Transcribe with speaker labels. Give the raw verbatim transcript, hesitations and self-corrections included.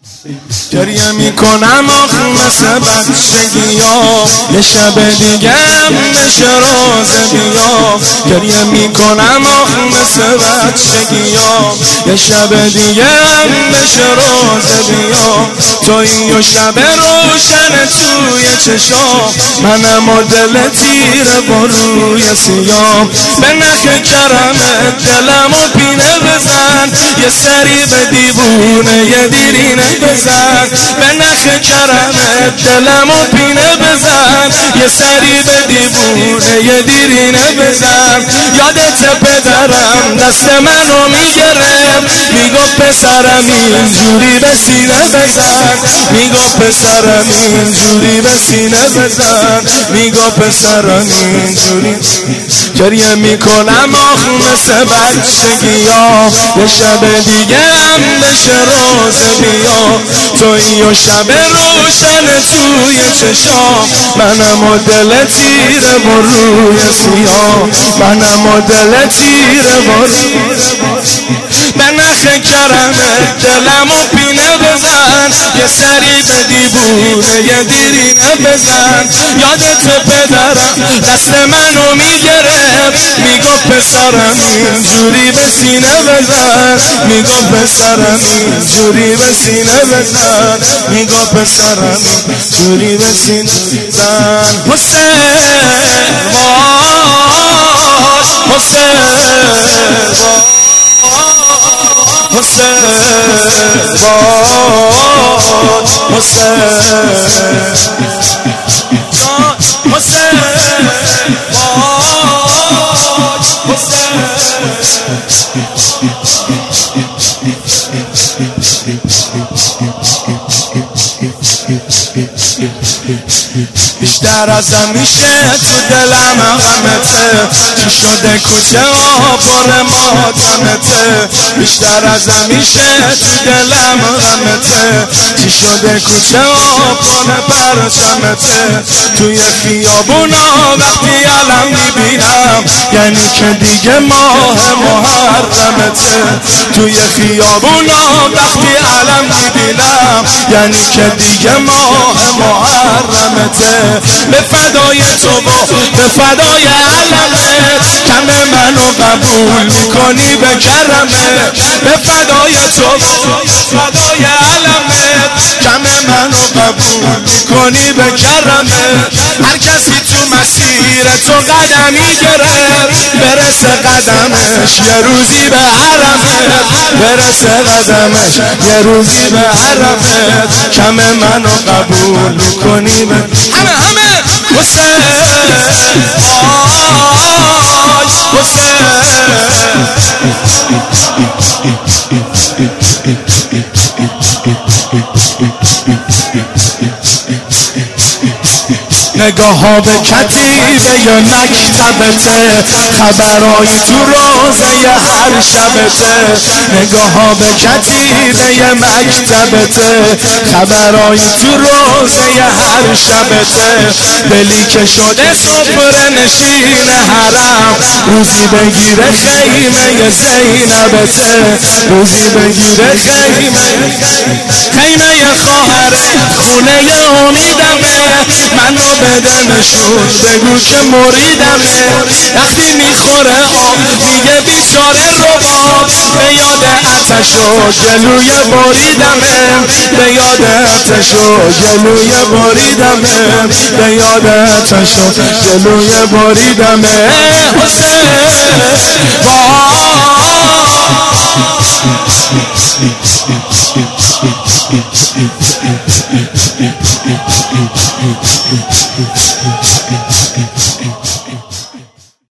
Speaker 1: گریه میکنم آخ مثل بچگی ها، یه شب دیگه هم بشه روز بیا. گریه میکنم آخ مثل بچگی ها، یه شب دیگه هم بشه روز بیا. تو این شب روشن توی چشام، منم و دل تیره با روی سیام. به نخ کرمت دلم و پینه بزن، یه سری به دیوونه یه دیرینه بزن. به نخ کرمت دلم و پینه بزن، یه سری به دیوونه یه دیرینه بزن. یادت پدرم دست منو میگرم، میگفت پسرم اینجوری به سینه بزن. میگفت پسرم اینجوری به سینه بزن. میگفت پسرم اینجوری. گریه میکنم آخ مثل بچگی ها، یه شب دیگه هم بشه روز بیا. تو این شب روشن توی چشام، منم و دل تیره با روی سیاه. منم و دل تیره با روی به نخ کرمت دلم و پینه بزن، یه سری به دیوونه یه دیرینه بزن. یادت پدرم دست منو میگرفت، میگفت پسرم اینجوری به سینه بزن. میگفت پسرم اینجوری به سینه بزن. میگفت پسرم اینجوری به سینه بزن. حسین باش، حسین باش، حسین باش، حسین حسین باش، بیشتر از همیشه تو دلم غمته، چی شده کوچه ها پر ماتمته. بیشتر از همیشه تو دلم غمته، چی شده کوچه ها پر پرچمته. توی خیابونا وقتی علم میبینم، یعنی که دیگه ماه محرمته. توی خیابونا وقتی علم میبینم، یعنی که دیگه ماه محرمته. به فدای تو و به فدای علمت، کم منو قبول میکنی به کرمت. به فدای تو و فدای علمت، کم منو قبول میکنی به کرمت. هر کسی تو مسیر تو قدمی گرفت، برسه قدمش یه روزی به حرمت. برسه قدمش یه روزی به حرمت، کم منو قبول میکنی به همه همه. حسین باش، حسین نگاه ها به کتیبه ی مکتبته، خبرای تو روزه هر شبته. نگاه ها به کتیبه ی مکتبته، خبرای تو روزه هر شبته. دلی که شده سفره نشین حرم، روزی بگیره خیمه ی زینبته. روزی بگیره خیمه خیمه ی خواهره، خونه ی امیدمه. منو بده نشون بگو که مریدمه. وقتی میخوره آب میگه بیچاره رباب، به یاد آتش و جلوی بریدمه. به یاد آتش و جلوی بریدمه. به یاد آتش و جلوی بریدمه. حسین باش،